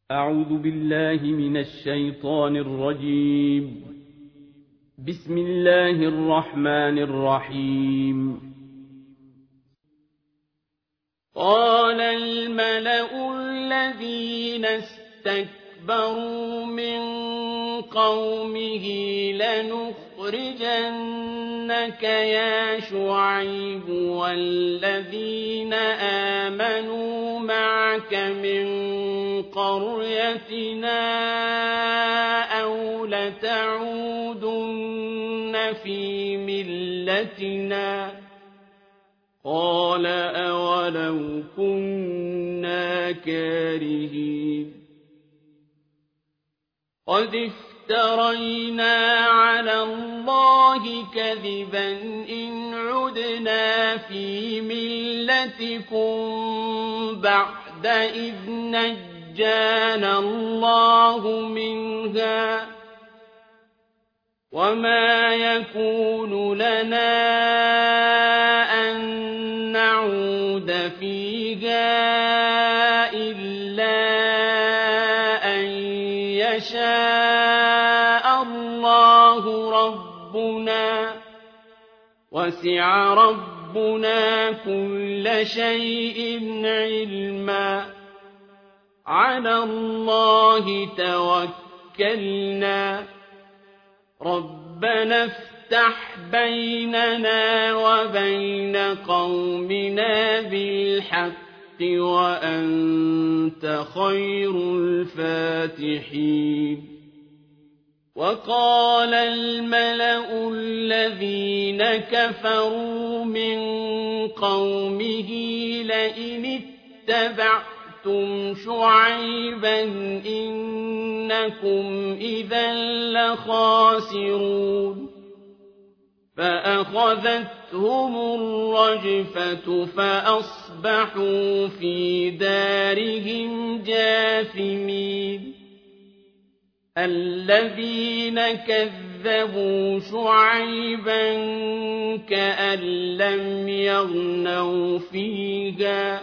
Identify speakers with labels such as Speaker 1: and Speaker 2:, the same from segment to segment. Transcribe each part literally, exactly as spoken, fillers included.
Speaker 1: أعوذ بالله من الشيطان الرجيم. بسم الله الرحمن الرحيم. قال الملأ الذين استكبروا من قومه لنخرجنك يا شعيب والذين آمنوا معك من قريتنا أو لتعودن في ملتنا قال أولو كنا كارهين قد افترينا على الله كذبا إن عدنا في ملتكم بعد إذ نجانا الله منها وما يكون لنا أن نعود فيها إلا أن يشاء الله ربنا وسع ربنا كل شيء علما على الله توكلنا ربنا افتح بيننا وبين قومنا بالحق وأنت خير الفاتحين وقال الملأ الذين كفروا من قومه لئن اتبعتم شعيبا إنكم إذا لخاسرون فأخذتهم الرجفة فأصبحوا في دارهم جاثمين الذين كذبوا شعيبا كأن لم يغنوا فيها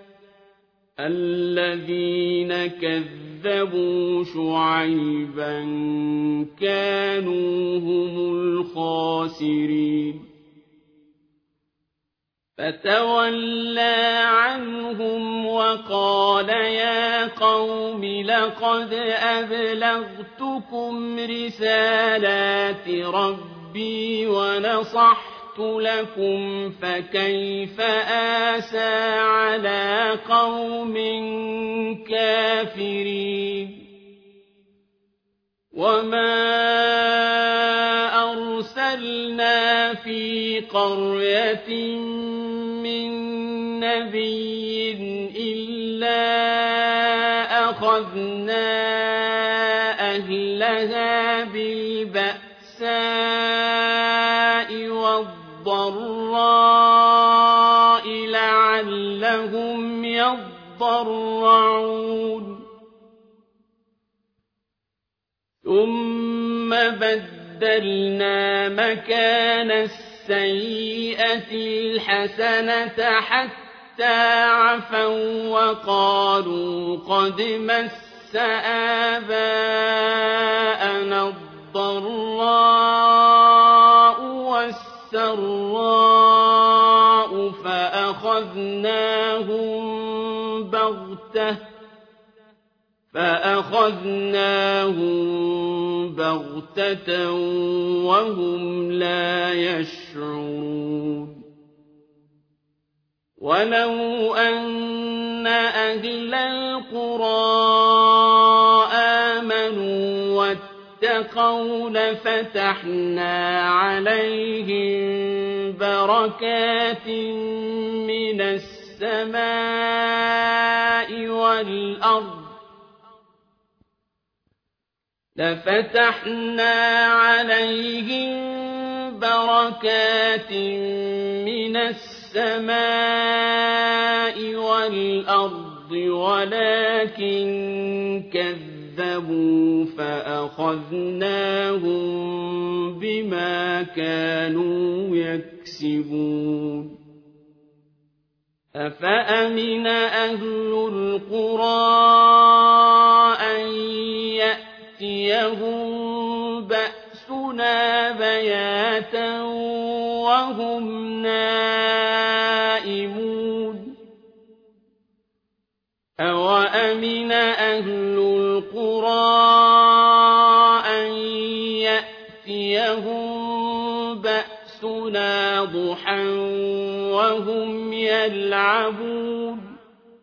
Speaker 1: الذين كذبوا شعيبا كانوا هم الخاسرين فتولى عنهم وقال يا قوم لقد أبلغتكم رسالات ربي ونصحت لكم فكيف آسى على قوم كافرين وما أرسلنا في قرية من نبي إلا أخذنا أهلها بالبأساء والضراء لعلهم يضرعون ثم بدلنا مكان السيئة الحسنة حتى عفوا وقالوا قد مس آباءنا الضراء والسراء فأخذناهم بغتة فأخذناهم بغتة وهم لا يشعرون ولو أن أهل القرى آمنوا واتقوا لفتحنا عليهم بركات من السماء والأرض لفتحنا عليهم بركات من السماء والأرض ولكن كذبوا فأخذناهم بما كانوا يكسبون أفأمن أهل القرى بياتا وهم نائمون أوأمن أهل القرى أن يأتيهم بأسنا ضحى وهم يلعبون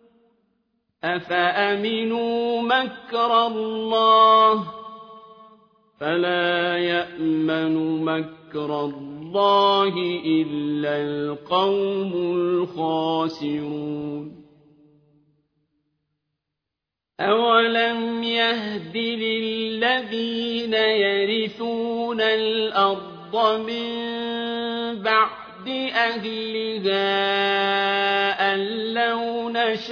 Speaker 1: أفأمنوا مكر الله فلا يأمن مكر الله إلا القوم الخاسرون أولم يهد للذين يرثون الأرض من بعد أهلها أن لو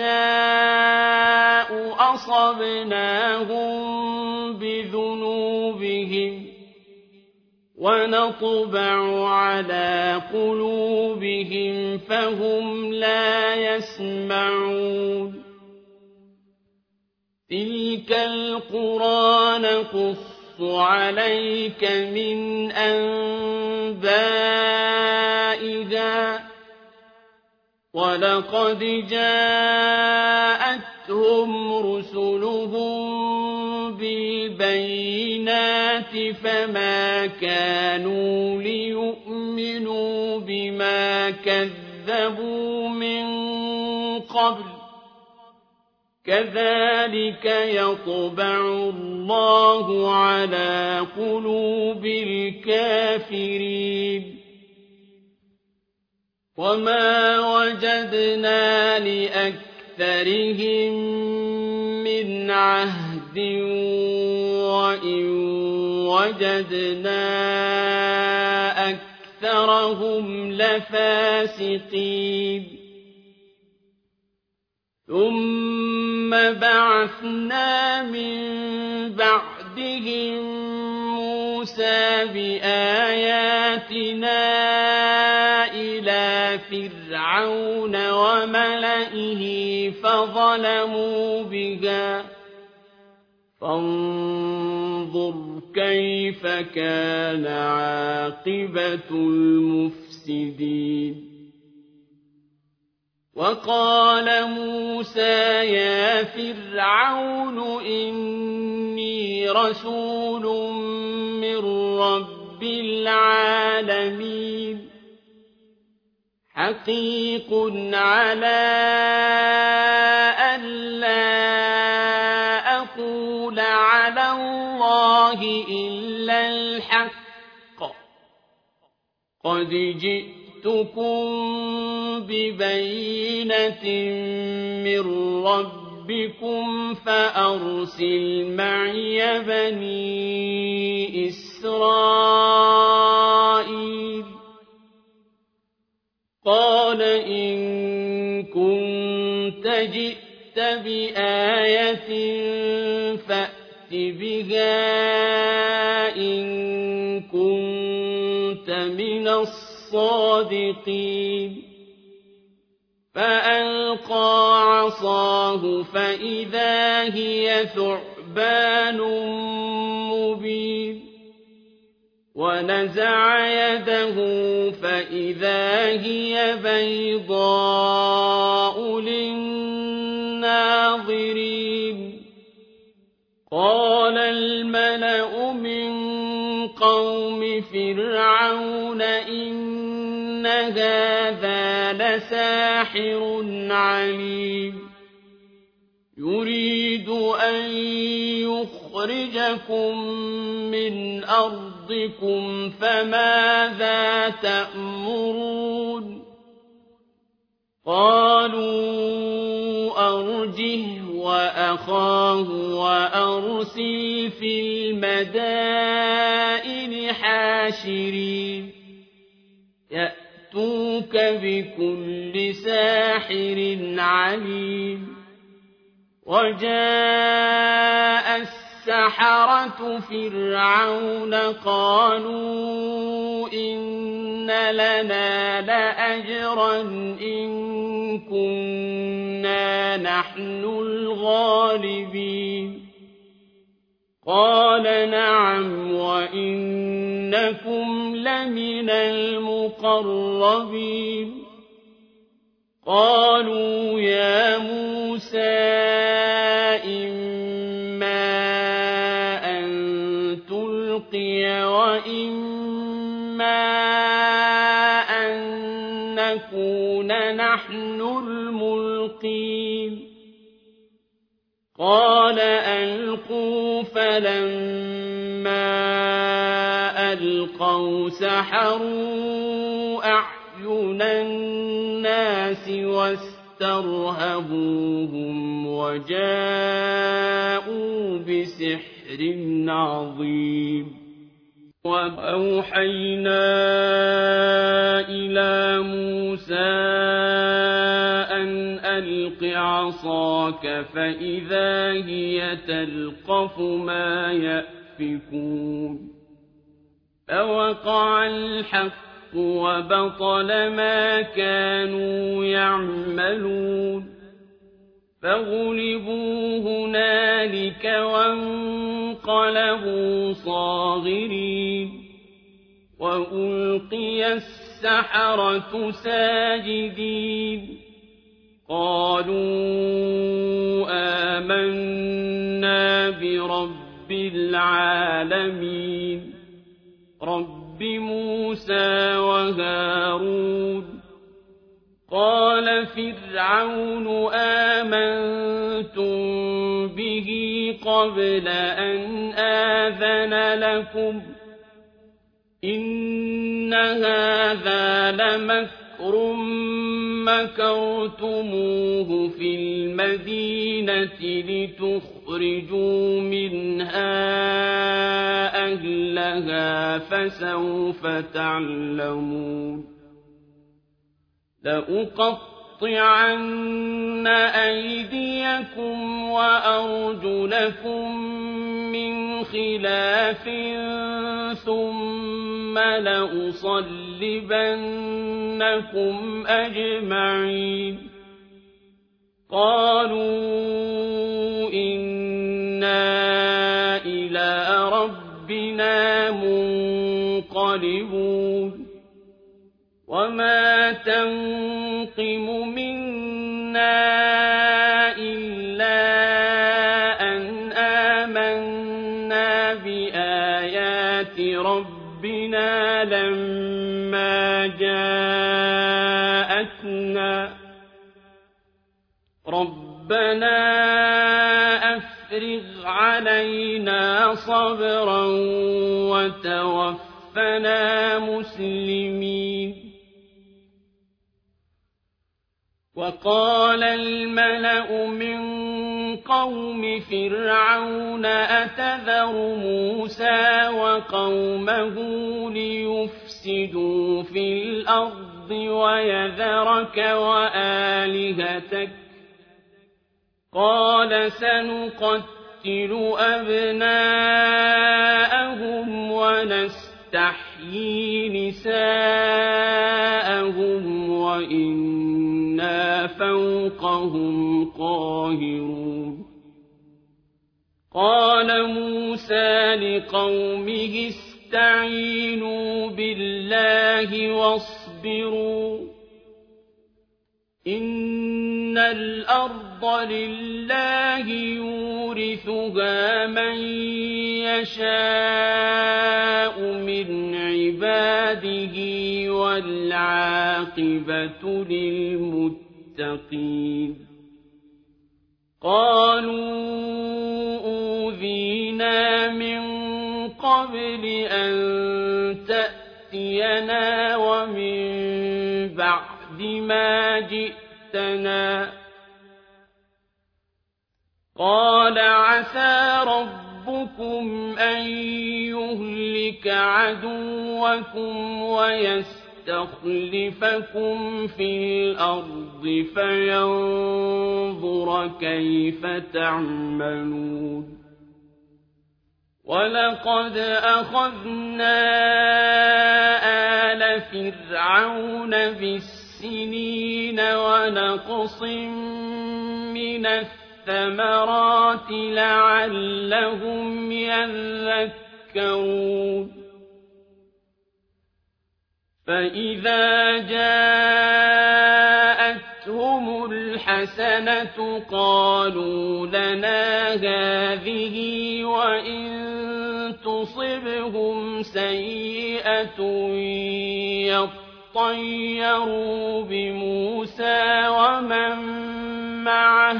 Speaker 1: نشاء أصبناهم بذنوبهم ونطبع على قلوبهم فهم لا يسمعون تلك القرى نقص عليك من أنبائها ولقد جاءتهم رسلهم بالبينات فما كانوا ليؤمنوا بما كذبوا من قبل كذلك يطبع الله على قلوب الكافرين وما وجدنا لأكثرهم من عهد وإن وجدنا أكثرهم لفاسقين ثم بعثنا من بعدهم موسى بآياتنا إلى فرعون وملئه فظلموا بها فانظر كيف كان عاقبة المفسدين وقال موسى يا فرعون إني رسول من رب العالمين حقيق على ألا أقول على الله إلا الحق قد جئتكم ببينة من ربكم فأرسل معي بني إسرائيل قال إن كنت جئت بآية فأت بها إن كنت من الصادقين فألقى عصاه فإذا هي ثعبان مبين ونزع يده فإذا هي بيضاء للناظرين قال الملأ من قوم فرعون إن هذا لساحر عليم يريد أن يخرجكم من أرضكم فماذا تأمرون قالوا أرجه وأخاه وأرسل في المدائن حاشرين يأتوك بكل ساحر عليم وجاء السحرة فرعون قالوا إن لنا لأجرا إن كنا نحن الغالبين قال نعم وإنكم إنكم لمن المقربين قالوا يا موسى إما أن تلقي وإما أن نكون نحن الملقين قال ألقوا فلما ألقوا سحروا أعين الناس واسترهبوهم وجاءوا بسحر عظيم وأوحينا إلى موسى أن ألق عصاك فإذا هي تلقف ما يأفكون فوقع الحق وبطل ما كانوا يعملون فغلبوا هنالك وانقلبوا صاغرين وألقي السحرة ساجدين قالوا آمنا برب العالمين رب موسى وهارون قال فرعون آمنتم به قبل أن آذن لكم إن هذا لمكر مكرتموه في المدينة لتخرجوا منها أهلها فسوف تعلمون لأقطعن أيديكم وأرجلكم من خلاف ثم لأصلبنكم أجمعين قالوا إنا إلى ربنا منقلبون وما تنقم منا إلا أن آمنا بآيات ربنا لما جاءتنا ربنا أفرغ علينا صبرا وتوفنا مسلمين وقال الملأ من قوم فرعون أتذر موسى وقومه ليفسدوا في الأرض ويذرك وآلهتك قال سنقتل أبناءهم ونستحيي نساءهم وإنا فوقهم قاهرون قال موسى لقومه استعينوا بالله واصبروا إن الأرض لله يورثها من يشاء من عباده والعاقبة للمتقين قالوا أوذينا من قبل أن تأتينا ومن بعد ما جئتنا قال عسى ربكم أن يهلك عدوكم ويستخلفكم في الأرض فينظر كيف تعملون ولقد أخذنا آل فرعون بالسنين ونقص من الثمرات لعلهم يذكرون فإذا جاءتهم الحسنة قالوا لنا هذه وإن تصبهم سيئة يطيروا بموسى ومن معه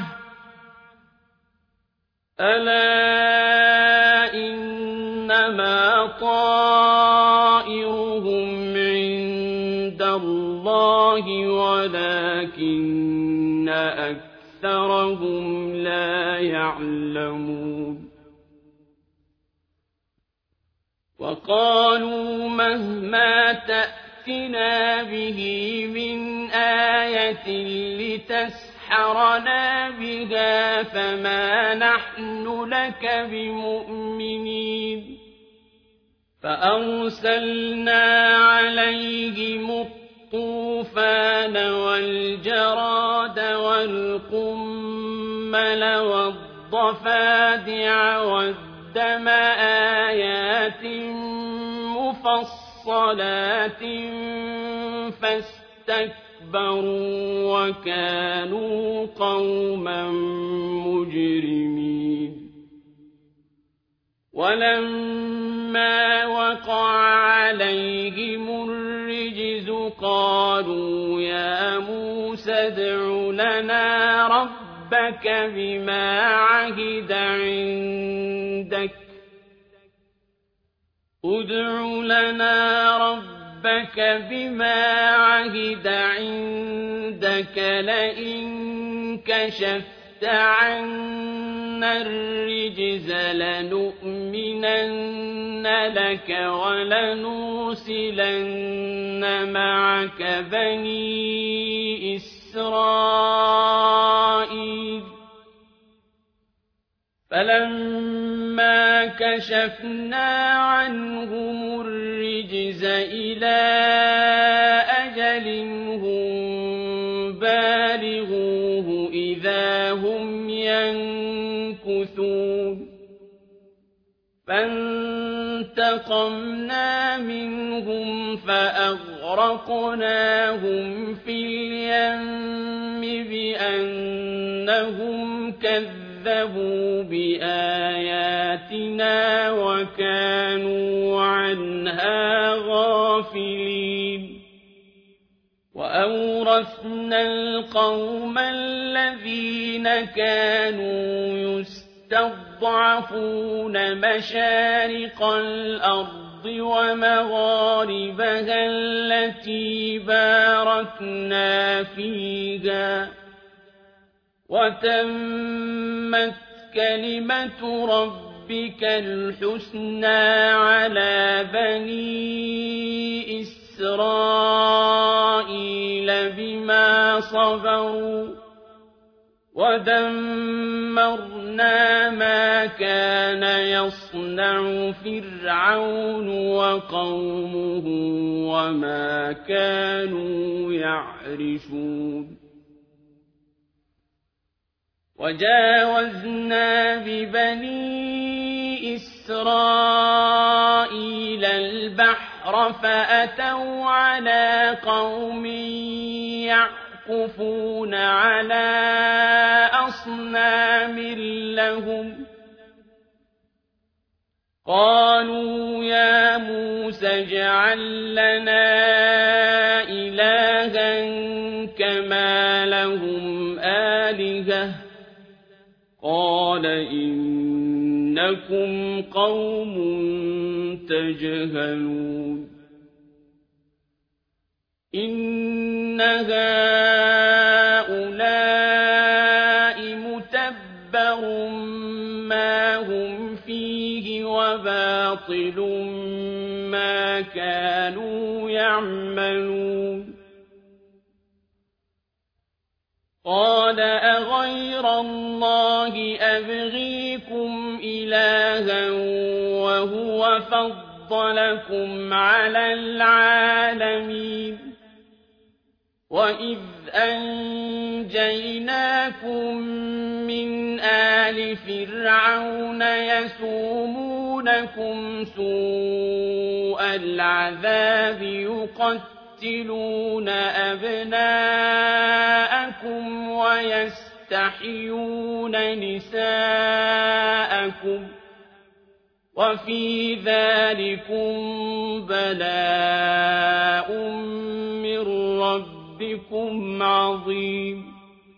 Speaker 1: ألا إنما طائرهم عند الله ولكن أكثرهم لا يعلمون وقالوا مهما تأتنا به من آية لتسحرنا بها فما نحن لك بمؤمنين فأرسلنا عليهم الطوفان والجراد والقمل والضفادع والدم آيات مفصلات فاستكبروا وكانوا قوما مجرمين ولما وقع عليهم الرجز قالوا يا موسى ادع لنا ربك بما عهد عندك ادع لنا ربك بما عهد عندك لئن كشفت عنا الرجز لنؤمنن لك ولنرسلن معك بني إسرائيل فلما كشفنا عنهم الرجز إلى أجل هم بالغوه إذا هم ينكثون فانتقمنا منهم فأغرقناهم في اليم بأنهم كذبوا بآياتنا وكانوا عنها غافلين وأورثنا القوم الذين كانوا يستضعفون مشارق الأرض ومغاربها التي باركنا فيها وتمت كلمة ربك الحسنى على بني إسرائيل بما صبروا ودمرنا ما كان يصنع فرعون وقومه وما كانوا يعرشون وجاوزنا ببني إسرائيل البحر فأتوا على قوم يعكفون على أصنام لهم قالوا يا موسى اجعل لنا إلها كما لهم آلهة قال إنكم قوم تجهلون إن هؤلاء متبر ما هم فيه وباطل ما كانوا يعملون قال أغير الله أبغيكم إلها وهو فضلكم على العالمين وإذ أنجيناكم من آل فرعون يسومونكم سوء العذاب يقتلون تقتلون أبناءكم ويستحيون نساءكم وفي ذلكم بلاء من ربكم عظيم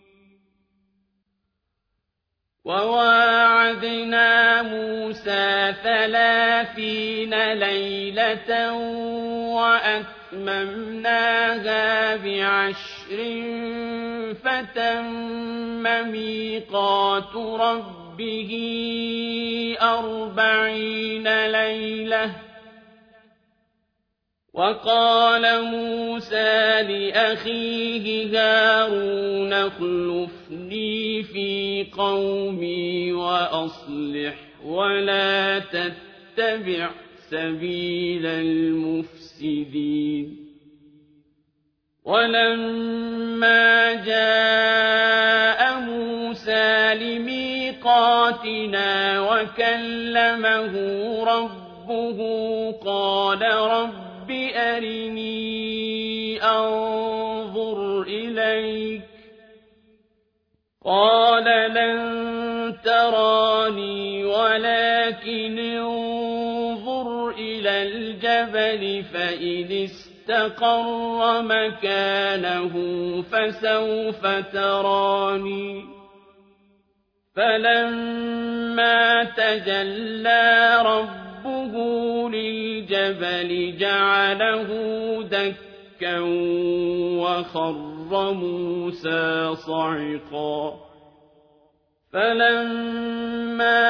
Speaker 1: وواعدنا موسى ثلاثين ليلة وأتممناها بعشر فتم ميقات ربه أربعين ليلة وقال موسى لأخيه هارون اخلفني في قومي وأصلح ولا تتبع سبيل المفسدين ولما جاء موسى لميقاتنا وكلمه ربه قال رب أرني أنظر إليك قال لن تراني ولكن انظر إلى الجبل فإن استقر مكانه فسوف تراني فلما تجلى ربه للجبل جعله دكا وخر موسى صعقا فلما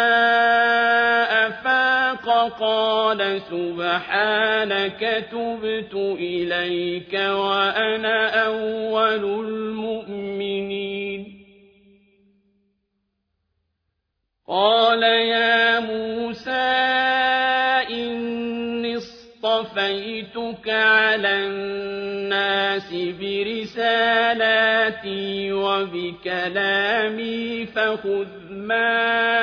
Speaker 1: أفاق قال سبحانك تبت إليك وأنا أول المؤمنين قال يا موسى إني اصطفيتك على الناس برسالاتي وبكلامي فخذ ما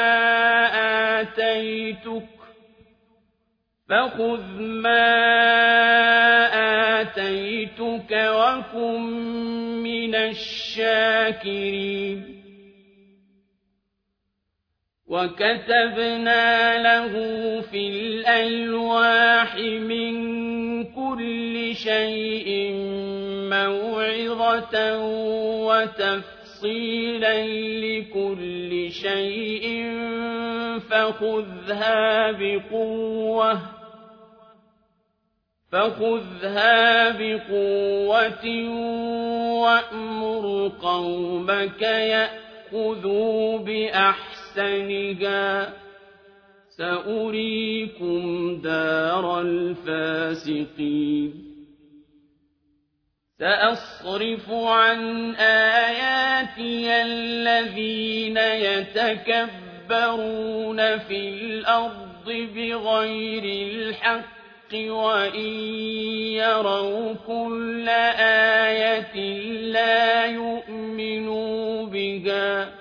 Speaker 1: آتيتك فخذ ما آتيتك وكن من الشاكرين وكتبنا له في الألواح من كل شيء موعظة وتفصيلا لكل شيء فخذها بقوة فخذها بقوة وأمر قومك يأخذوا بأحسنها أحسنها سأريكم دار الفاسقين سأصرف عن آياتي الذين يتكبرون في الأرض بغير الحق وإن يروا كل آية لا يؤمنوا بها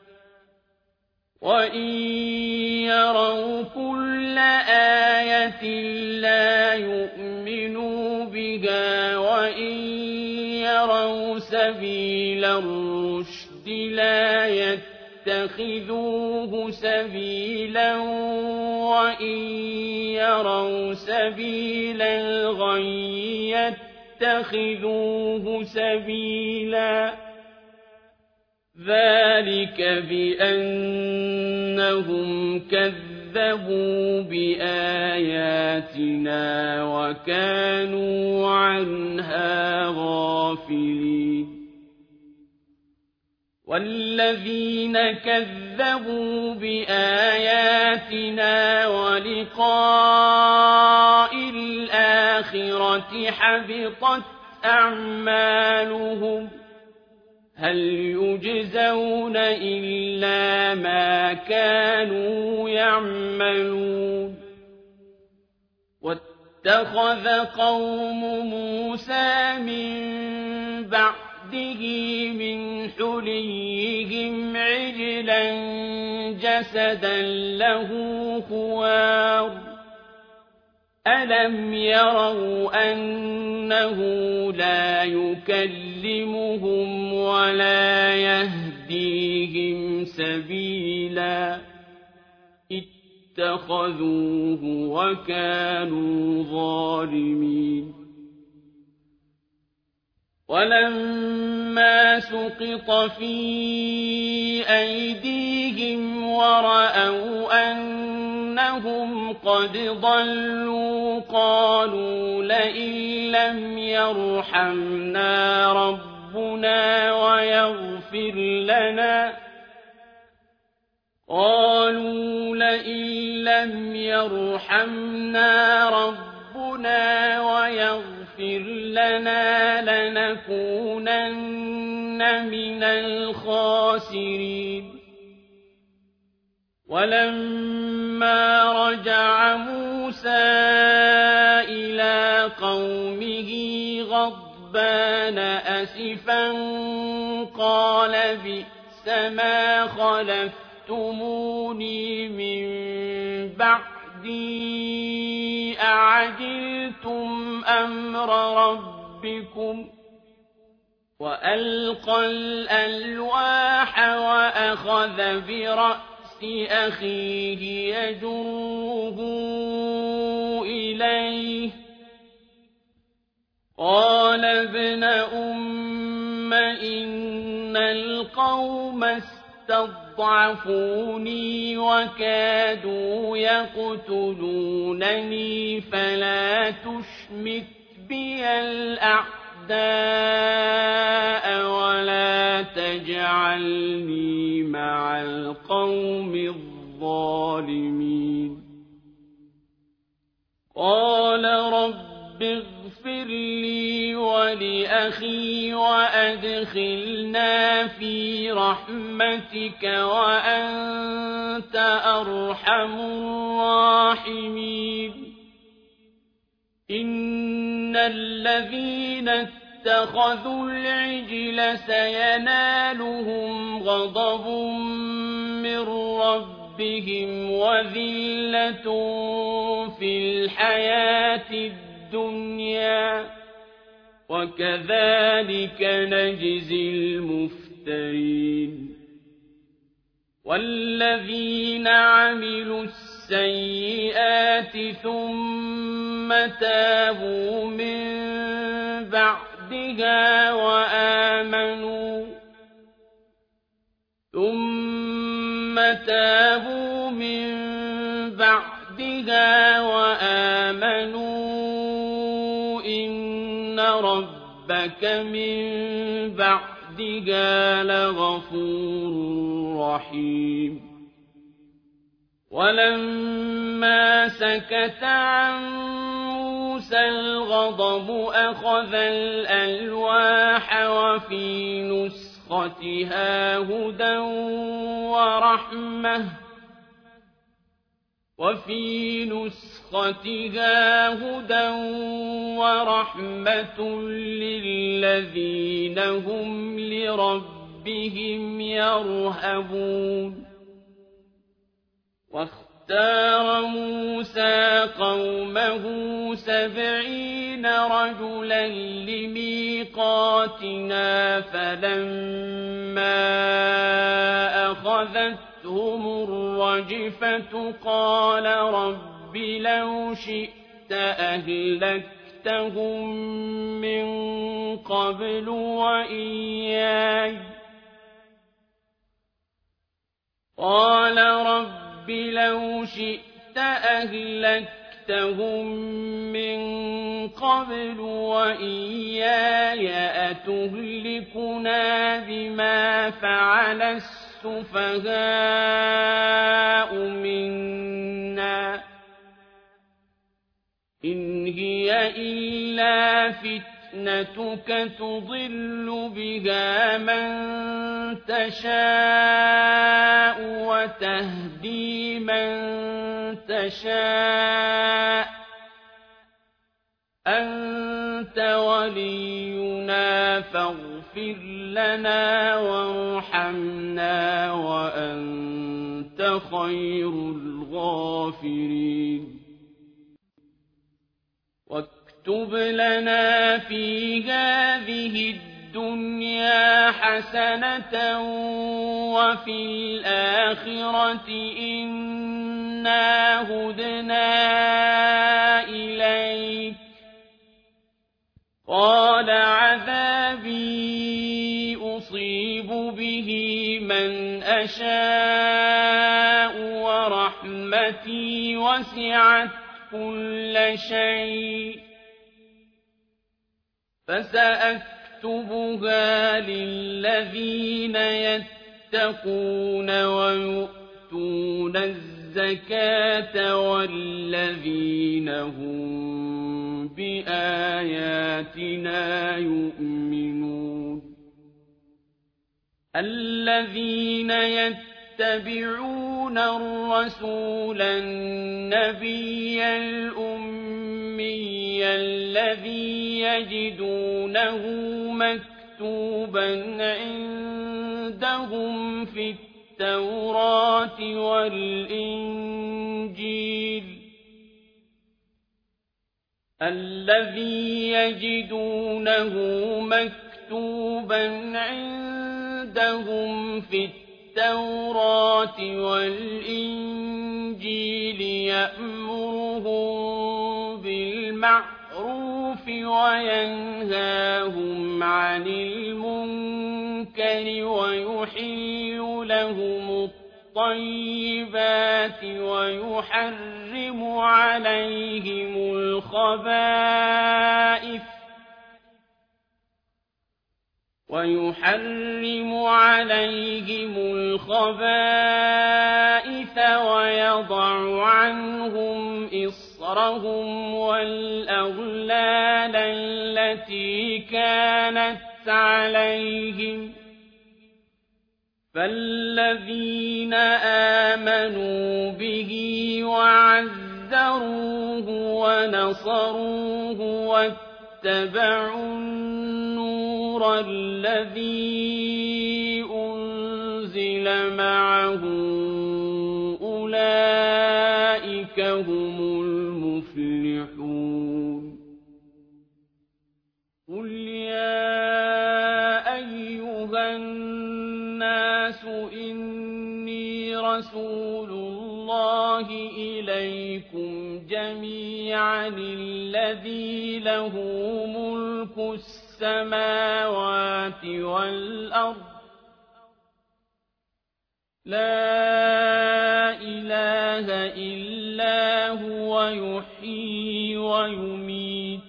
Speaker 1: وإن يروا كل آية لا يؤمنوا بها وإن يروا سبيل الرشد لا يتخذوه سبيلا وإن يروا سبيل الغي يتخذوه سبيلا ذلك بأنهم كذبوا بآياتنا وكانوا عنها غافلين والذين كذبوا بآياتنا ولقاء الآخرة حبطت أعمالهم هل يجزون إلا ما كانوا يعملون واتخذ قوم موسى من بعده من حليهم عجلا جسدا له خوار أَلَمْ يَرَوْا أَنَّهُ لَا يُكَلِّمُهُمْ وَلَا يَهْدِيهِمْ سَبِيلًا اتَّخَذُوهُ وَكَانُوا ظَالِمِينَ وَلَمَّا سُقِطَ فِي أَيْدِيهِمْ وَرَأَوْا أَنَّهُمْ قَدْ ضَلُّوا قَالُوا لَئِن لَّمْ يَرْحَمْنَا رَبُّنَا وَيَغْفِرْ لَنَا قَالُوا لَئِن لَّمْ يَرْحَمْنَا رَبُّنَا وَيَغْفِرْ لَنَا لَنَكُونَنَّ مِنَ الْخَاسِرِينَ وَلَمَّا رَجَعَ مُوسَىٰ إِلَىٰ قَوْمِهِ غَضْبَانَ أَسِفًا قَالَ بِئْسَ مَا خَلَفْتُمُونِي مِن بَعْدِي أَعَجِلْتُمْ أَمْرَ رَبِّكُمْ وَأَلْقَى الْأَلْوَاحَ وَأَخَذَ بِرَأْسِ أَخِيهِ يَجُرُّهُ إِلَيْهِ قَالَ ابْنَ أُمَّ إِنَّ الْقَوْمَ اسْتَضْعَفُونِي وَكَادُوا يَقْتُلُونَنِي فَلَا تُشْمِتْ بِيَ الْأَعْدَاءَ وَلَا تَجْعَلْنِي مَعَ الْقَوْمِ الظَّالِمِينَ قَالَ رَبِّ اغْفِرْ لِي وَلِأَخِي وَأَدْخِلْنَا فِي رَحْمَتِكَ وَأَنتَ أَرْحَمُ الرَّاحِمِينَ إِنَّ الَّذِينَ اتَّخَذُوا الْعِجْلَ سَيَنَالُهُمْ غَضَبٌ مِّن رَّبِّهِمْ وَذِلَّةٌ فِي الْحَيَاةِ الدُّنْيَا وَكَذَٰلِكَ نَجْزِي الْمُفْتَرِينَ وَالَّذِينَ عَمِلُوا السَّيِّئَاتِ ثُمَّ تَابُوا مِن بَعْدِهَا وَآمَنُوا ثُمَّ تَابُوا مِن بَعْدِهَا وَآمَنُوا إِنَّ رَبَّكَ مِن بَعْدِهَا لَغَفُورٌ رَّحِيمٌ وَلَمَّا سَكَتَ عَن مُّوسَى الْغَضَبُ أَخَذَ الْأَلْوَاحَ وَفِي نُسْخَتِهَا هُدًى وَرَحْمَةٌ وَفِي نُسْخَتِهَا هُدًى وَرَحْمَةٌ لِّلَّذِينَ هُمْ لِرَبِّهِمْ يَرْهَبُونَ واختار موسى قومه سبعين رجلا لميقاتنا فلما أخذتهم الرجفة قال رب لو شئت أهلكتهم من قبل وإياي قال رب رب لو شئت أهلكتهم من قبل وإياي أتهلكنا بما فعل السفهاء منا إن هي إلا فتنتك تضل بها من تشاء وتهدي من تشاء أنت ولينا فاغفر لنا وارحمنا وأنت خير الغافرين واكتب لنا في هذه الدنيا حسنة وفي الآخرة إنا هدنا إليك قال عذابي أصيب به من أشاء ورحمتي وسعت كل شيء فسأكتبها للذين يتقون ويؤتون الزكاة والذين هم بآياتنا يؤمنون الذين يتبعون الرسول النبي الأمي الذي يجدونه مكتوبا عندهم في التوراة والإنجيل الذي يجدونه مكتوبا عندهم في التوراة والإنجيل يأمرهم بالمعروف وينهاهم عن المنكر ويحل لهم الطيبات ويحرم عليهم الخبائث ويحرم عليهم الخبائث ويضع عنهم إصرهم والأغلال التي كانت عليهم فالذين آمنوا به وعزروه ونصروه واتبعوا النور الذي أنزل معه أولئك هم المفلحون قل يا أيها الناس إني رسول الله إليكم جميعا الذي له ملك السماوات والأرض لا إله إلا هو يحيي ويميت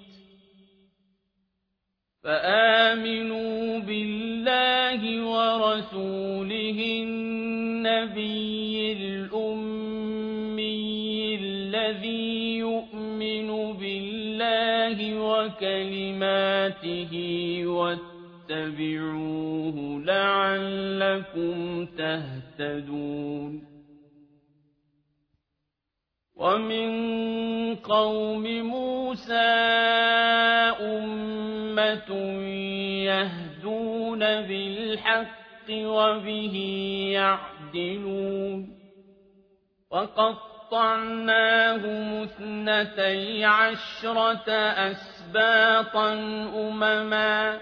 Speaker 1: فآمنوا بالله ورسوله النبي الأمي الذي يؤمن بالله وكلماته واتبعوه لعلكم تهتدون ومن قوم موسى أمة يهدون بالحق وبه يعدلون وقطعناهم اثنتي عشرة أسباطا أمما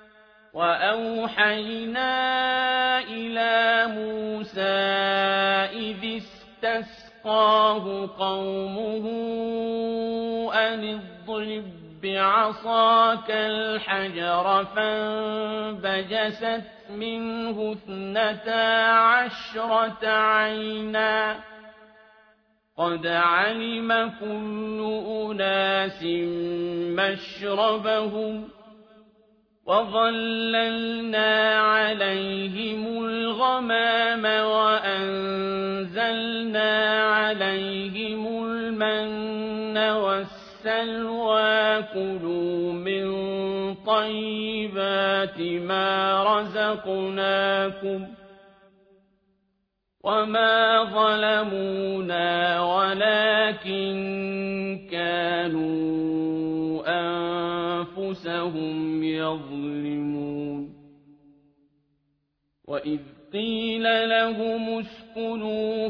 Speaker 1: وأوحينا إلى موسى إذ استسقاه قومه أن اضرب بعصاك الحجر فانبجست منه اثنتا عشرة عينا قد علم كل أناس مشربهم وظللنا عليهم الغمام وأنزلنا عليهم المن والسلوى كلوا من طيبات ما رزقناكم وما ظلمونا ولكن كانوا أنفسهم يظلمون وإذ قيل لهم اسكنوا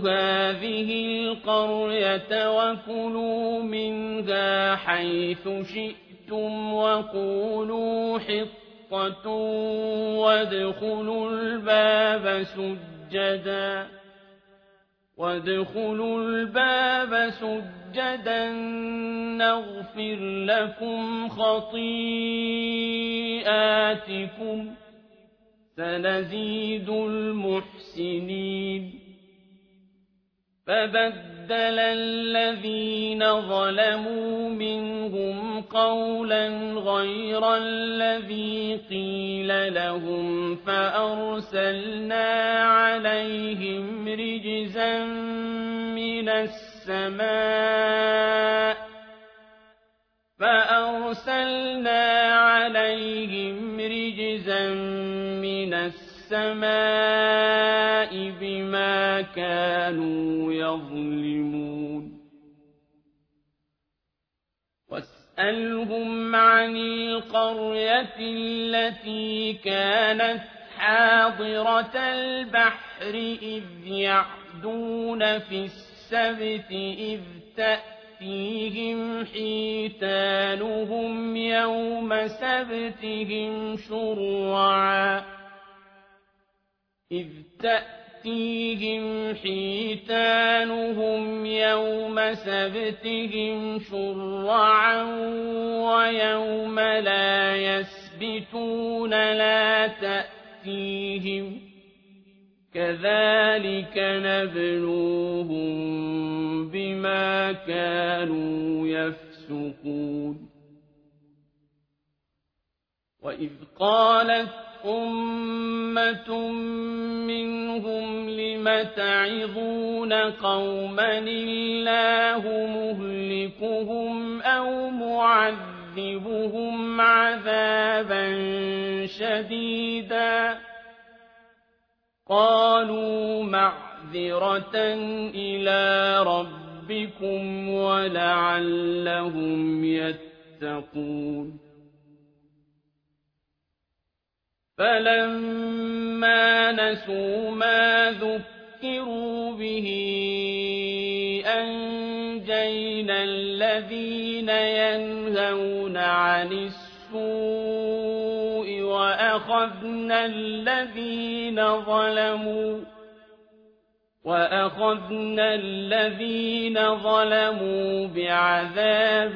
Speaker 1: هذه القرية وكلوا منها حيث شئتم شئتم وقولوا حطة وادخلوا الباب سجدا وادخلوا الباب سجدا نغفر لكم خطيئاتكم سنزيد المحسنين فبدل الذين ظلموا منهم قولا غير الذي قيل لهم فأرسلنا عليهم رجزا من السماء فأرسلنا عليهم رجزا من السماء بما كانوا يظلمون واسألهم عن القرية التي كانت حاضرة البحر إذ يعدون في السبت إذ تأتيهم حيتانهم يوم سبتهم شرعا إذ تأتيهم حيتانهم يوم سبتهم شرعا ويوم لا يسبتون لا تأتيهم كذلك نبلوهم بما كانوا يفسقون وإذ قالت أمة منهم لم تعظون قوما الله مهلكهم أو معذبهم عذابا شديدا قالوا معذرة إلى ربكم ولعلهم يتقون فلما نسوا ما ذكروا به أنجينا الذين ينهون عن السوء وأخذنا الذين ظلموا وأخذنا الذين ظلموا بعذاب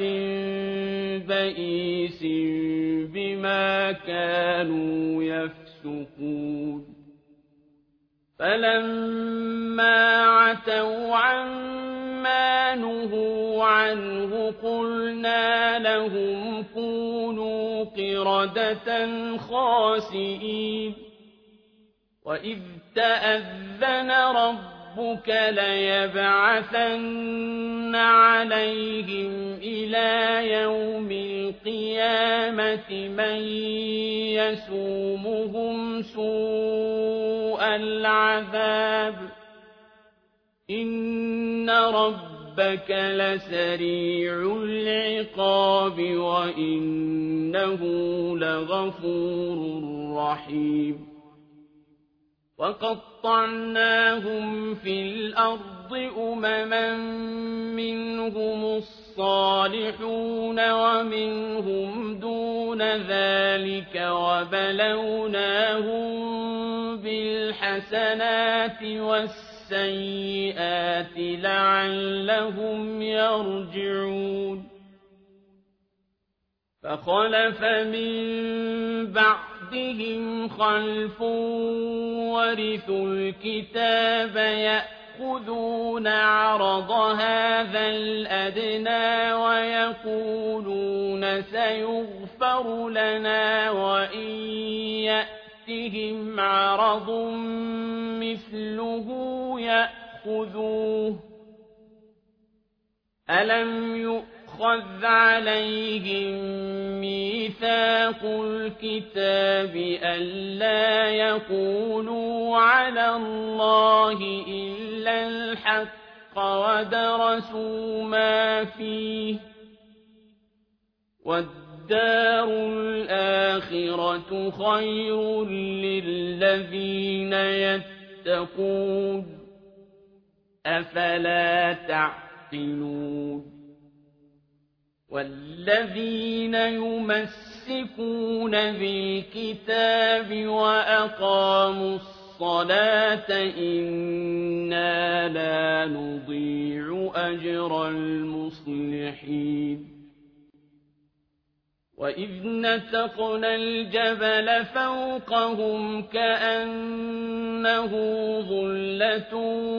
Speaker 1: بئيس بما كانوا يفسقون فلما عتوا عما نهوا عنه قلنا لهم كونوا قردة خاسئين وإذ تأذن ربك ليبعثن عليهم إلى يوم القيامة من يسومهم سوء العذاب إن ربك لسريع العقاب وإنه لغفور رحيم وقطعناهم في الأرض أمما منهم الصالحون ومنهم دون ذلك وبلوناهم بالحسنات والسيئات لعلهم يرجعون فخلف من بعدهم خلف ورثوا الكتاب يأخذون عرض هذا الأدنى ويقولون سيغفر لنا وإن يأتهم عرض مثله يأخذوه ألم يؤمنوا خذ عليهم ميثاق الكتاب ألا يقولوا على الله إلا الحق ودرسوا ما فيه والدار الآخرة خير للذين يتقون أفلا تعقلون والذين يمسكون بالكتاب وأقاموا الصلاة إنا لا نضيع أجر المصلحين وإذ نتقنا الجبل فوقهم كأنه ظلة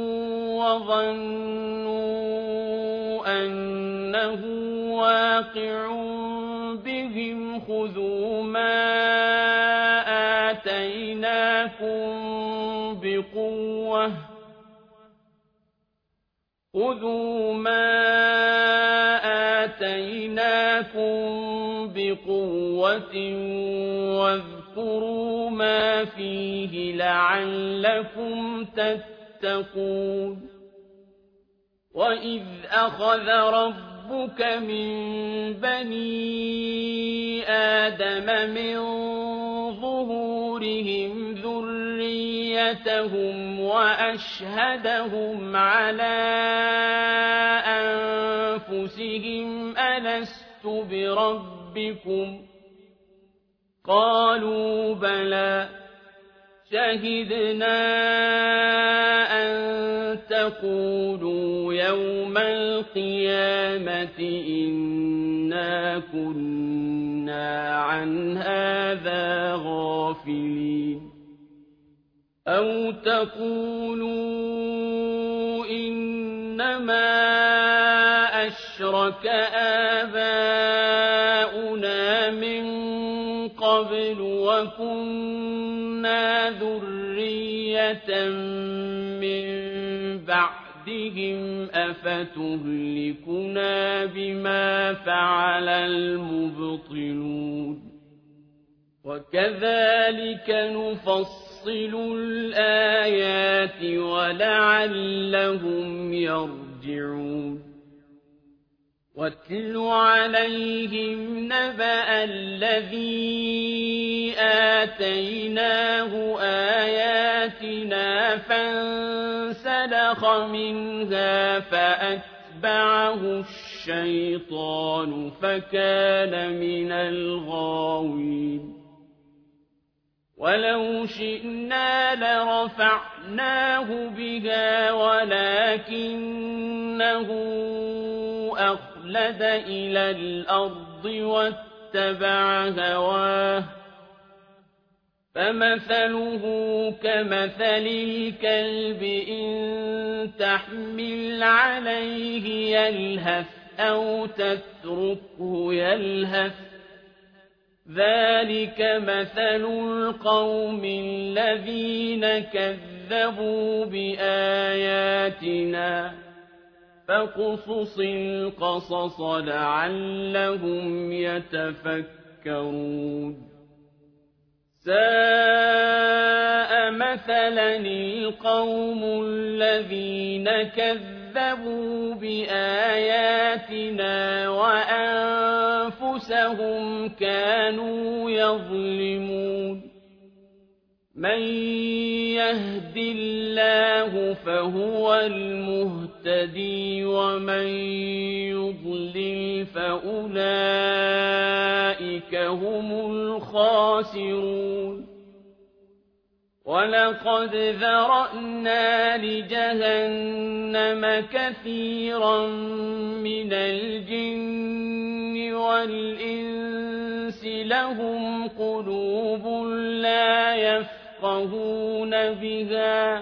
Speaker 1: وظنوا أنه واقع بهم خذوا ما آتيناكم بقوة خذوا ما آتيناكم بقوة واذكروا ما فيه لعلكم تتقون وإذ أخذ ربك من بني آدم من ظهورهم ذريتهم وأشهدهم على أنفسهم ألست بربكم قالوا بلى شهدنا أن تقولوا يوم القيامة إنا كنا عن هذا غافلين أو تقولوا إنما أشرك آباؤنا من قبل وكنا ذرية من بعدهم أفتهلكنا بما فعل المبطلون وكذلك نفصل الآيات ولعلهم يرجعون واتل عليهم نبأ الذي آتيناه آياتنا فانسلخ منها فأتبعه الشيطان فكان من الغاوين ولو شئنا لرفعناه بها ولكنه أخلد إلى الأرض واتبع هواه فمثله كمثل الكلب إن تحمل عليه يلهث أو تتركه يلهث ذلك مثل القوم الذين كذبوا بآياتنا فاقصص القصص لعلهم يتفكرون ساء مثلا القوم الذين كذبوا بآياتنا وأنفسهم كانوا يظلمون من يهد الله فهو المهتدي ومن يضلل فأولئك هم الخاسرون ولقد ذرأنا لجهنم كثيرا من الجن والإنس لهم قلوب لا يفقهون بها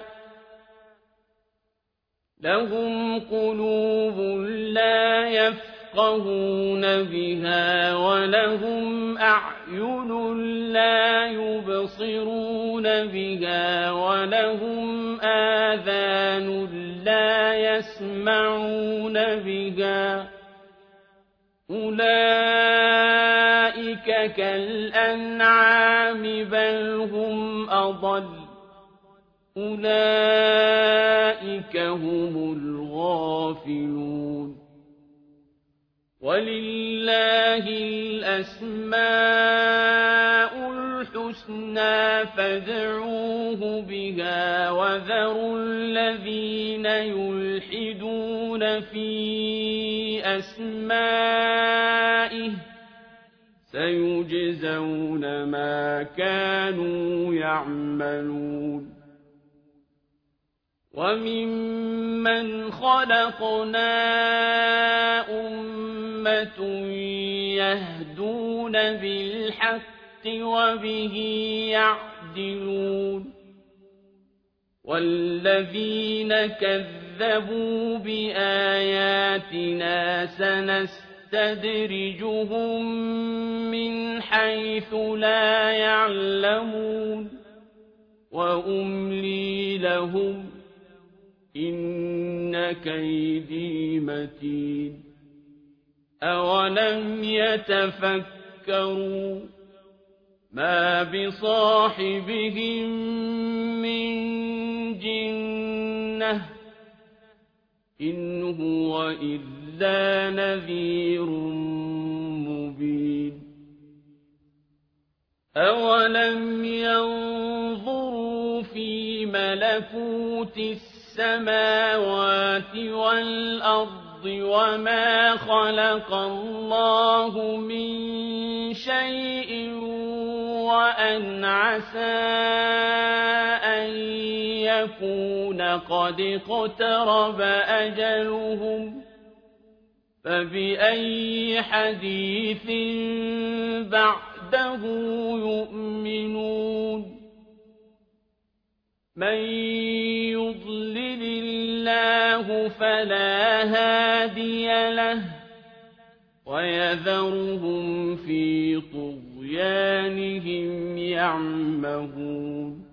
Speaker 1: لهم قلوب لا يفقهون بها ولهم أعين لا يبصرون بها ولهم آذان لا يسمعون بها أولئك كالأنعام بل هم أضل أولئك هم الغافلون ولله الأسماء الحسنى فادعوه بها وذروا الذين يلحدون في بأسمائه سيجزون ما كانوا يعملون وممن خلقنا أمة يهدون بالحق وبه يعدلون والذين كذبوا بآياتنا سنستدرجهم من حيث لا يعلمون وأملي لهم إن كيدي متين أولم يتفكروا ما بصاحبهم من جنة إن هو إلا نذير مبين أولم ينظروا في ملكوت السماوات والأرض وما خلق الله من شيء وأن عسى أن يكون قد اقترب أجلهم فبأي حديث بعده يؤمنون من يضلل الله فلا هادي له ويذرهم في طغيانهم يعمهون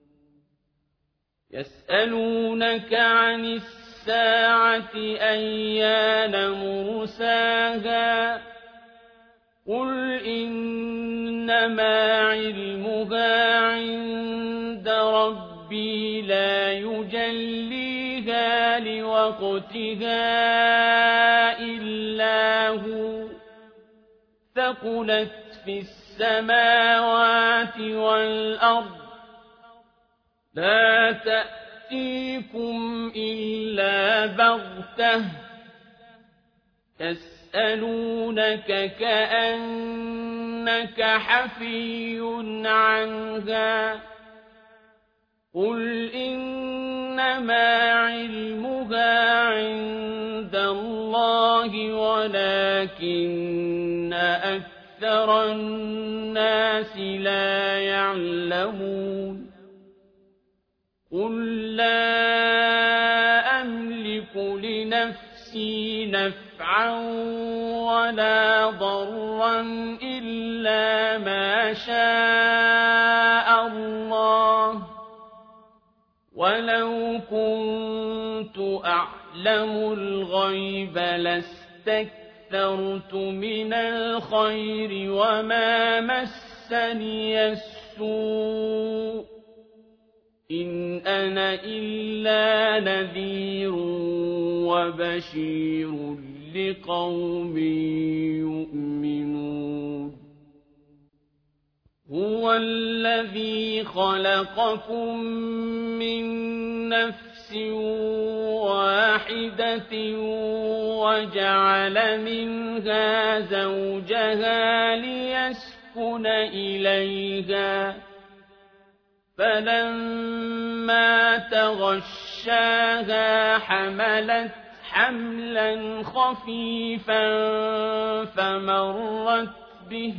Speaker 1: يسألونك عن الساعة أيان مرساها قل إنما علمها عند ربي لا يجليها لوقتها إلا هو ثقلت في السماوات والأرض لا تأتيكم إلا بغتة يسألونك كأنك حفي عنها قل إنما علمها عند الله ولكن أكثر الناس لا يعلمون قل لا أملك لنفسي نفعا ولا ضرا إلا ما شاء الله ولو كنت أعلم الغيب لاستكثرت من الخير وما مسني السوء إن أنا إلا نذير وبشير لقوم يؤمنون هو الذي خلقكم من نفس واحدة وجعل منها زوجها ليسكن إليها فلما تغشاها حملت حملا خفيفا فمرت به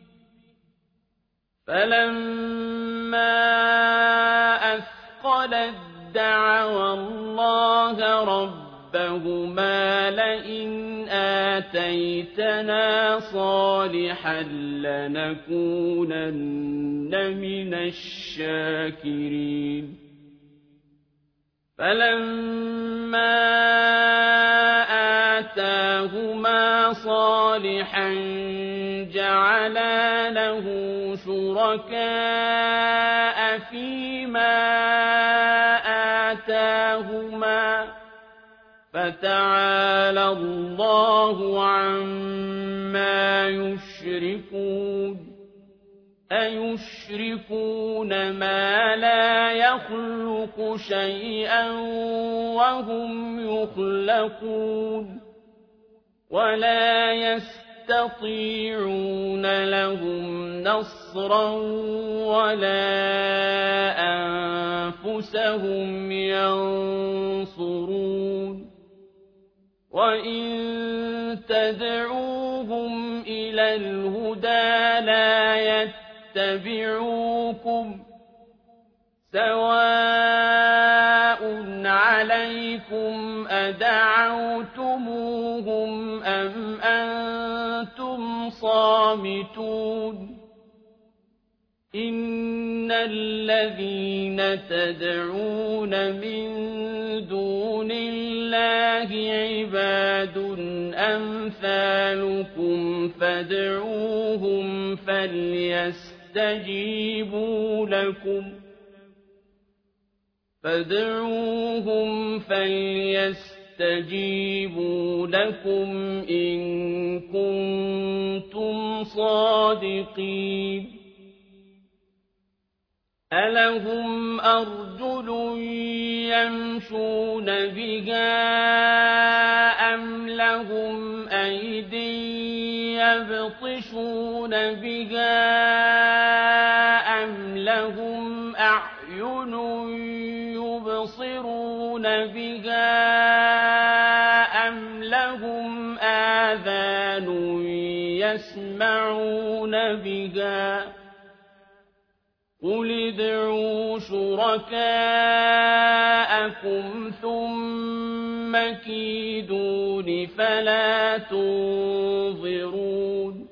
Speaker 1: فلما أثقلت دعوا الله ربهما لئن آتيتنا صالحا لنكونن من الشاكرين فلما آتاهما صالحا جعلا له شركاء فيما آتاهما فتعالى الله عما يشركون أيشركون ما لا يخلق شيئا وهم يخلقون ولا يستطيعون لهم نصرا ولا أنفسهم ينصرون وإن تدعوهم إلى الهدى لا يتبعوكم سواء عليكم أدعوتموهم أم أنتم صامتون إن الذين تدعون من دون الله عباد أمثالكم فادعوهم فليستجيبوا لكم فادعوهم فليستجيبوا لكم إن كنتم صادقين ألهم أرجل يمشون بها أم لهم أيد يبطشون بها أم لهم أعين يبصرون بها أم لهم آذان يسمعون بها قل ادعوا شركاءكم ثم كيدون فلا تنظرون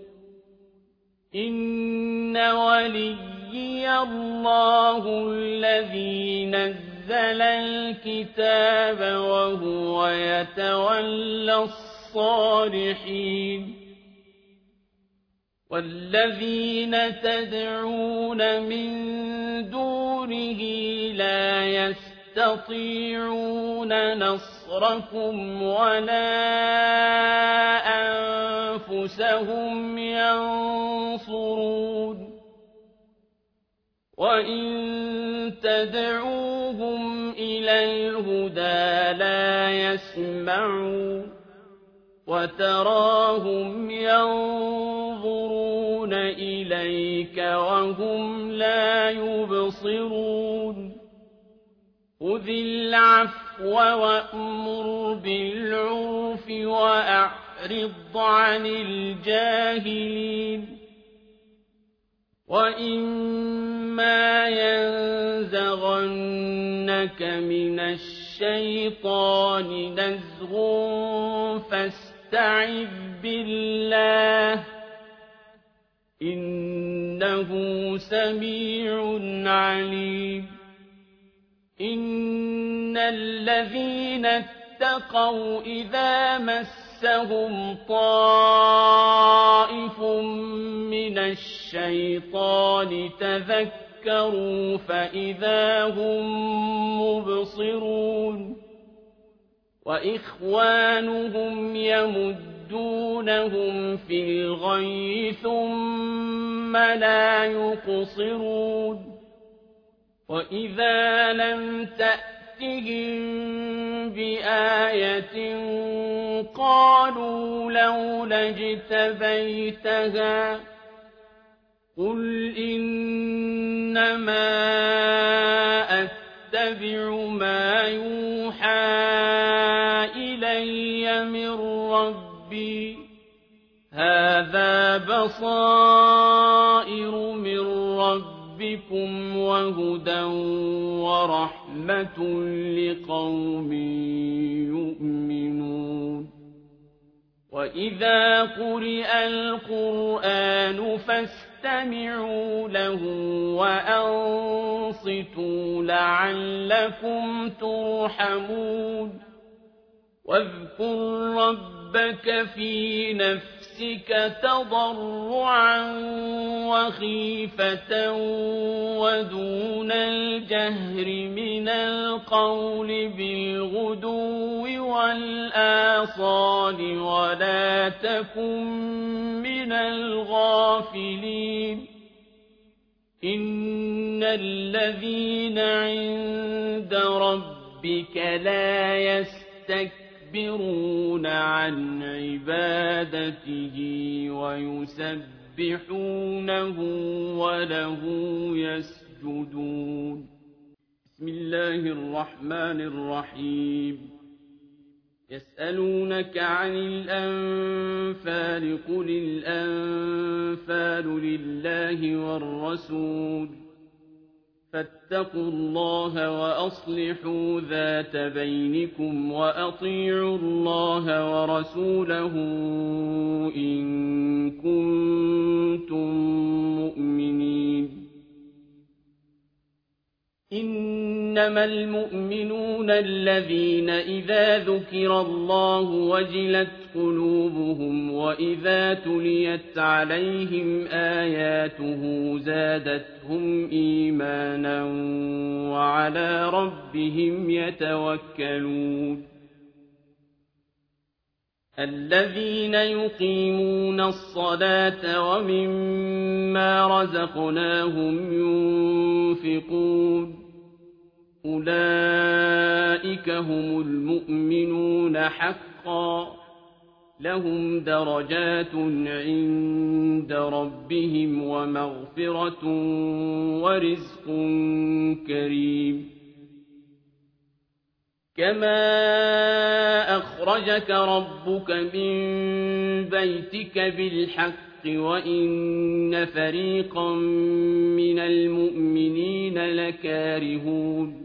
Speaker 1: إن وليي الله الذي نزل الكتاب وهو يتولى الصالحين والذين تدعون من دونه لا يستطيعون نصركم ولا أنفسهم ينصرون وإن تدعوهم إلى الهدى لا يسمعون وتراهم ينظرون إليك وهم لا يبصرون خذ العفو وأمر بالعرف وأعرض عن الجاهلين وإما ينزغنك من الشيطان نزغ فاستعذ بالله إنه سميع عليم إن الذين اتقوا إذا مسهم طائف من الشيطان تذكروا فإذا هم مبصرون وإخوانهم يمدونهم في الغي ثم لا يقصرون وإذا لم تأتهم بآية قالوا لولا اجتبيتها قل إنما أتبع ما يوحى إلي من ربي هذا بصائر من ربكم وهدى ورحمة لقوم يؤمنون وإذا قرئ القرآن فاستمعوا له وأنصتوا لعلكم ترحمون واذكر ربك في نفسك تضرعا وخيفة ودون الجهر من القول بالغدو والآصال ولا تكن من الغافلين إن الذين عند ربك لا يستكبرون يستكبرون عن عبادته ويسبحونه وله يسجدون. بسم الله الرحمن الرحيم. يسألونك عن الأنفال قل الأنفال لله والرسول فاتقوا الله وأصلحوا ذات بينكم وأطيعوا الله ورسوله إن كنتم مؤمنين. إنما المؤمنون الذين إذا ذكر الله وجلت قلوبهم وإذا تليت عليهم آياته زادتهم إيمانا وعلى ربهم يتوكلون. الذين يقيمون الصلاة ومما رزقناهم ينفقون أولئك هم المؤمنون حقا لهم درجات عند ربهم ومغفرة ورزق كريم. كما أخرجك ربك من بيتك بالحق وإن فريقا من المؤمنين لكارهون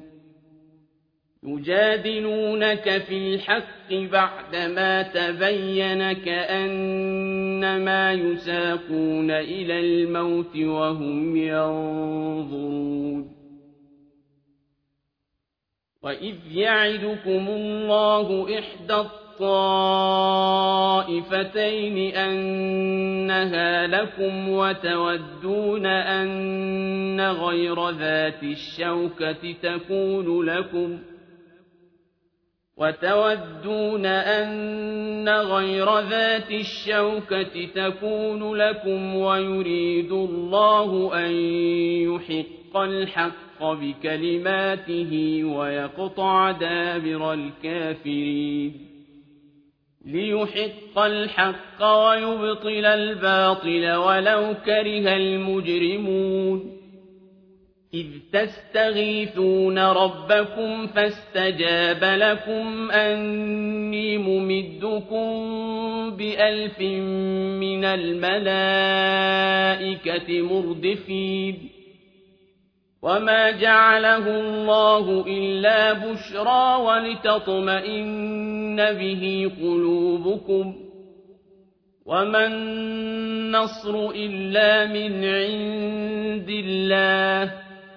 Speaker 1: يجادلونك في الحق بعدما تبين كأنما يساقون إلى الموت وهم ينظرون. وإذ يعدكم الله إحدى الطائفتين أنها لكم وتودون أن غير ذات الشوكة تكون لكم وتودون أن غير ذات الشوكة تكون لكم ويريد الله أن يحق الحق بكلماته ويقطع دابر الكافرين ليحق الحق ويبطل الباطل ولو كره المجرمون. إذ تستغيثون ربكم فاستجاب لكم أني ممدكم بألف من الملائكة مردفين. وما جعله الله إلا بشرى ولتطمئن به قلوبكم وما النصر إلا من عند الله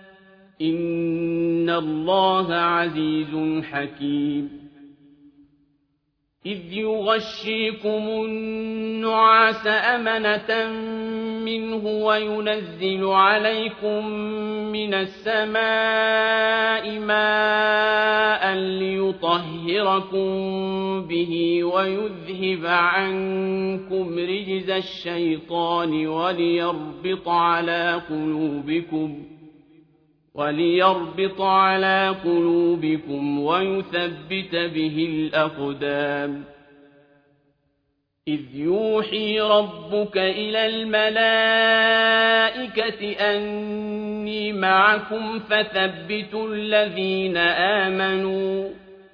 Speaker 1: إن الله عزيز حكيم. إذ يغشيكم النعاس أمنة منه وينزل عليكم من السماء ماء ليطهركم به ويذهب عنكم رجز الشيطان وليربط على قلوبكم وليربط على قلوبكم ويثبت به الأقدام. إذ يوحي ربك إلى الملائكة أني معكم فثبتوا الذين آمنوا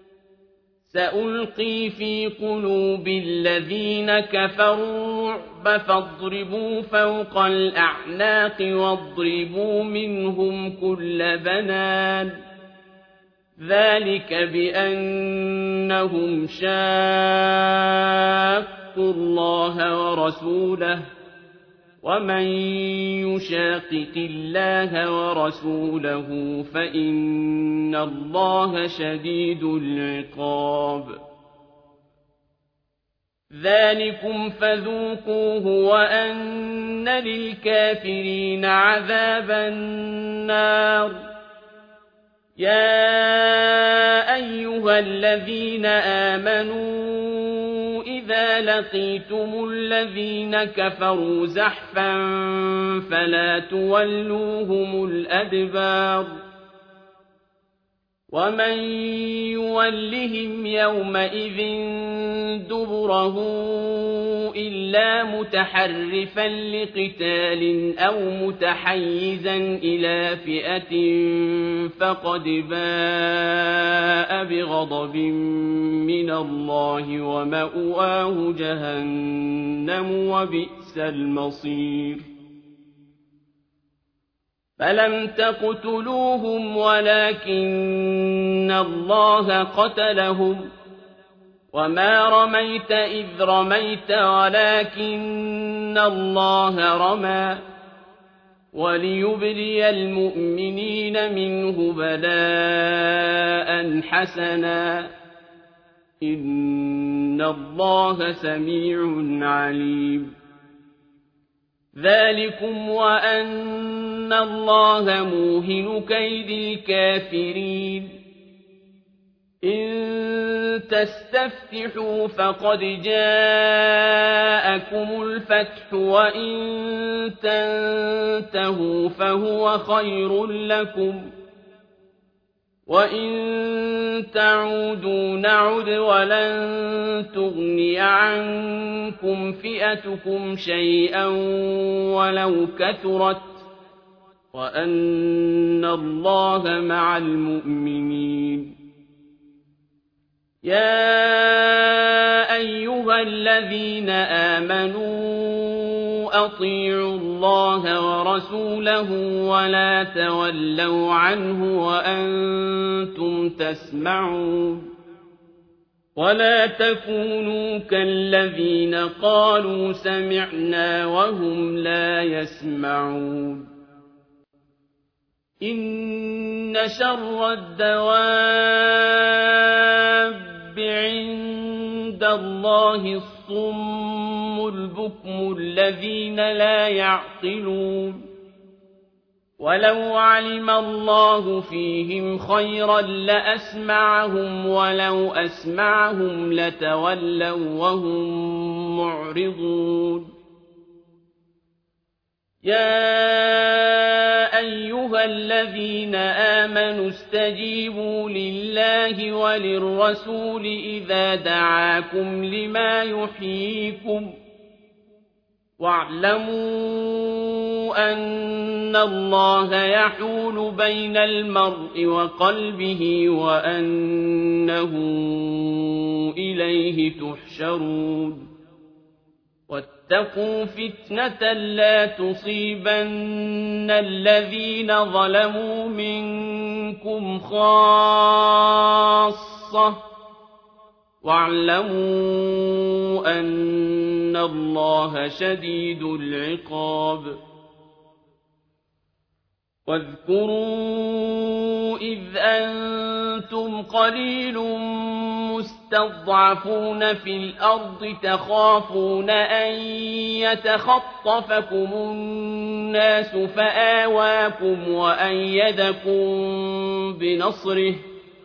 Speaker 1: سألقي في قلوب الذين كفروا الرعب فاضربوا فوق الأعناق واضربوا منهم كل بنان ذلك بأنهم شاقوا الله ورسوله ومن يشاقق الله ورسوله فإن الله شديد العقاب. ذلكم فذوقوه وأن للكافرين عذاب النار. يا أيها الذين آمنوا إذا لقيتم الذين كفروا زحفا فلا تولوهم الأدبار. ومن يولهم يومئذ دبره إلا متحرفا لقتال أو متحيزا إلى فئة فقد باء بغضب من الله ومأواه جهنم وبئس المصير فلم تقتلوهم ولكن الله قتلهم وما رميت إذ رميت ولكن الله رمى وليبلي المؤمنين منه بلاء حسنا إن الله سميع عليم ذلكم وأن الله موهن كيد الكافرين إن تستفتحوا فقد جاءكم الفتح وإن تنتهوا فهو خير لكم وإن تعودوا نعد ولن تغني عنكم فئتكم شيئا ولو كثرت وأن الله مع المؤمنين يا أيها الذين آمنوا أطيعوا الله ورسوله ولا تولوا عنه وأنتم تسمعون ولا تكونوا كالذين قالوا سمعنا وهم لا يسمعون إن شر الدواب عند الله الصم البكم الذين لا يعقلون ولو علم الله فيهم خيرا لأسمعهم ولو أسمعهم لتولوا وهم معرضون يا أيها الذين آمنوا استجيبوا لله وللرسول إذا دعاكم لما يحييكم واعلموا أن الله يحول بين المرء وقلبه وأنه إليه تحشرون واتقوا فتنة لا تصيبن الذين ظلموا منكم خاصة واعلموا أن الله شديد العقاب واذكروا إذ أنتم قليل مستضعفون في الأرض تخافون أن يتخطفكم الناس فآواكم وأيدكم بنصره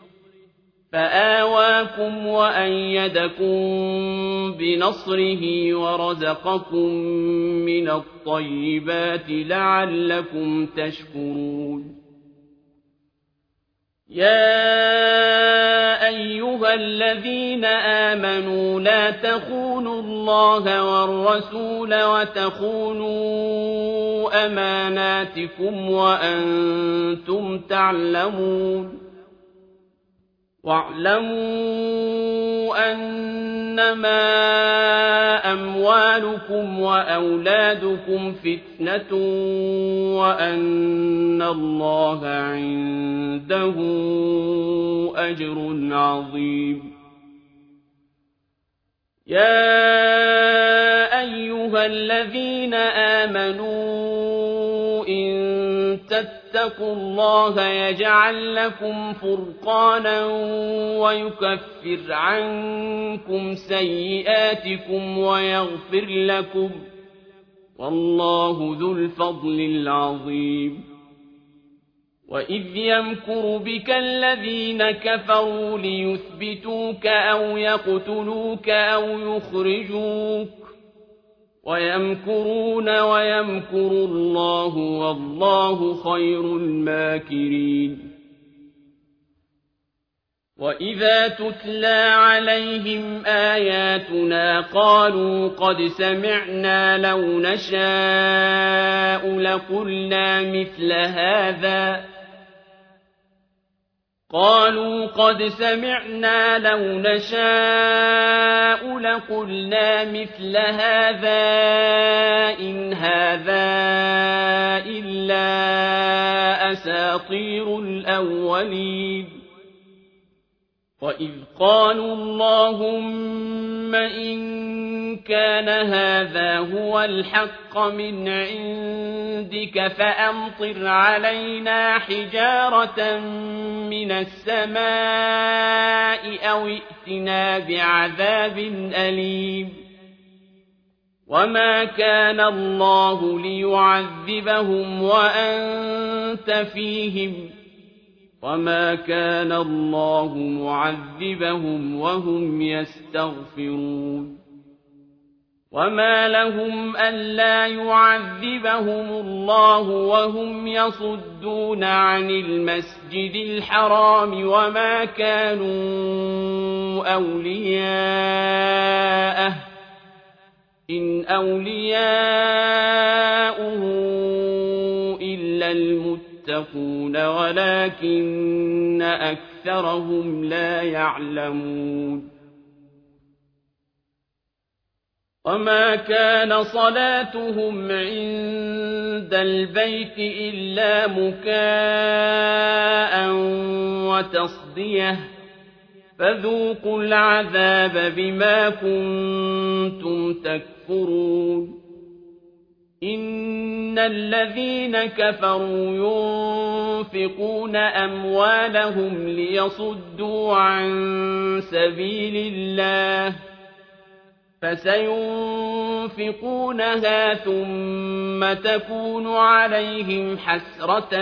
Speaker 1: فآواكم وأيدكم بنصره ورزقكم من الطيبات لعلكم تشكرون يا أيها الذين آمنوا لا تخونوا الله والرسول وتخونوا أماناتكم وأنتم تعلمون واعلموا أنما أموالكم وأولادكم فتنة وأن الله عنده أجر عظيم يا أيها الذين آمنوا إن تتقوا الله يجعل لكم فرقانا ويكفر عنكم سيئاتكم ويغفر لكم والله ذو الفضل العظيم وإذ يمكر بك الذين كفروا ليثبتوك أو يقتلوك أو يخرجوك ويمكرون ويمكر الله والله خير الماكرين وَإِذَا تُتْلَىٰ عَلَيْهِمْ آيَاتُنَا قَالُوا قَدْ سَمِعْنَا لَوْ نَشَاءُ لَقُلْنَا مِثْلَ هَٰذَا قَالُوا قَدْ سَمِعْنَا لَوْ نَشَاءُ لَقُلْنَا مِثْلَ هَٰذَا إِنْ هَٰذَا إِلَّا أَسَاطِيرُ الْأَوَّلِينَ وَإِذْ قَالُوا اللَّهُمَّ إِن كَانَ هَٰذَا هُوَ الْحَقَّ مِنْ عِندِكَ فَأَمْطِرْ عَلَيْنَا حِجَارَةً مِّنَ السَّمَاءِ أَوِ ائْتِنَا بِعَذَابٍ أَلِيمٍ وَمَا كَانَ اللَّهُ لِيُعَذِّبَهُمْ وَأَنتَ فِيهِمْ وَمَا كَانَ اللَّهُ مُعَذِّبَهُمْ وَهُمْ يَسْتَغْفِرُونَ وَمَا لَهُمْ أَلَّا يُعَذِّبَهُمُ اللَّهُ وَهُمْ يَصُدُّونَ عَنِ الْمَسْجِدِ الْحَرَامِ وَمَا كَانُوا أَوْلِيَاءَهُ إِنْ أَوْلِيَاؤُهُ إِلَّا الْمُتَّقُونَ وَلَٰكِنَّ أَكْثَرَهُمْ لَا يَعْلَمُونَ وَمَا كَانَ صَلَاتُهُمْ عِندَ الْبَيْتِ إِلَّا مُكَاءً وَتَصْدِيَةً فَذُوقُوا الْعَذَابَ بِمَا كُنتُمْ تَكْفُرُونَ إِنَّ الَّذِينَ كَفَرُوا يُنفِقُونَ أَمْوَالَهُمْ لِيَصُدُّوا عَن سَبِيلِ اللَّهِ فَسَيُنفِقُونَهَا ثُمَّ تَكُونُ عَلَيْهِمْ حَسْرَةً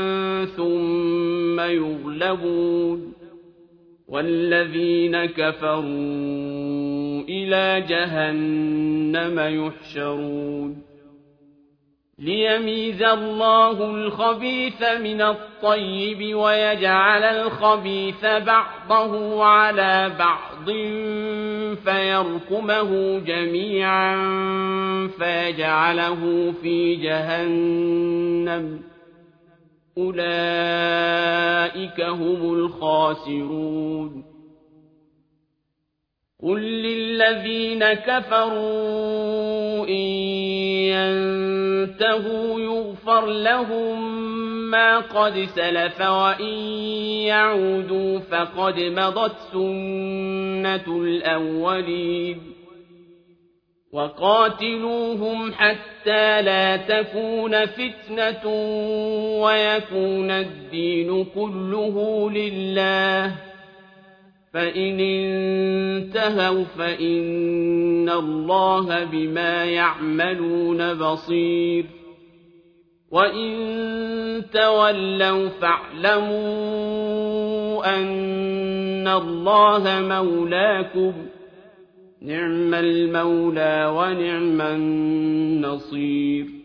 Speaker 1: ثُمَّ يُغْلَبُونَ وَالَّذِينَ كَفَرُوا إِلَىٰ جَهَنَّمَ يُحْشَرُونَ لِيَمِيزَ اللَّهُ الْخَبِيثَ مِنَ الطَّيِّبِ وَيَجْعَلَ الْخَبِيثَ بَعْضَهُ عَلَىٰ بَعْضٍ فَيَرْكُمَهُ جَمِيعًا فَيَجْعَلَهُ فِي جَهَنَّمَ أُولَٰئِكَ هُمُ الْخَاسِرُونَ قُل لِّلَّذِينَ كَفَرُوا إِن يَنتَهُوا يُغْفَرْ لَهُم مَّا قَدْ سَلَفَ وَإِن يَعُودُوا فَقَدْ مَضَتْ سُنَّةُ الْأَوَّلِينَ وَقَاتِلُوهُمْ حَتَّىٰ لَا تَكُونَ فِتْنَةٌ وَيَكُونَ الدِّينُ كُلُّهُ لِلَّهِ فَإِنِ انتَهَوْا فَإِنَّ اللَّهَ بِمَا يَعْمَلُونَ بَصِيرٌ وَإِن تَوَلَّوْا فَاعْلَمُوا أَنَّ اللَّهَ مَوْلَاكُمْ نِعْمَ الْمَوْلَىٰ وَنِعْمَ النَّصِيرُ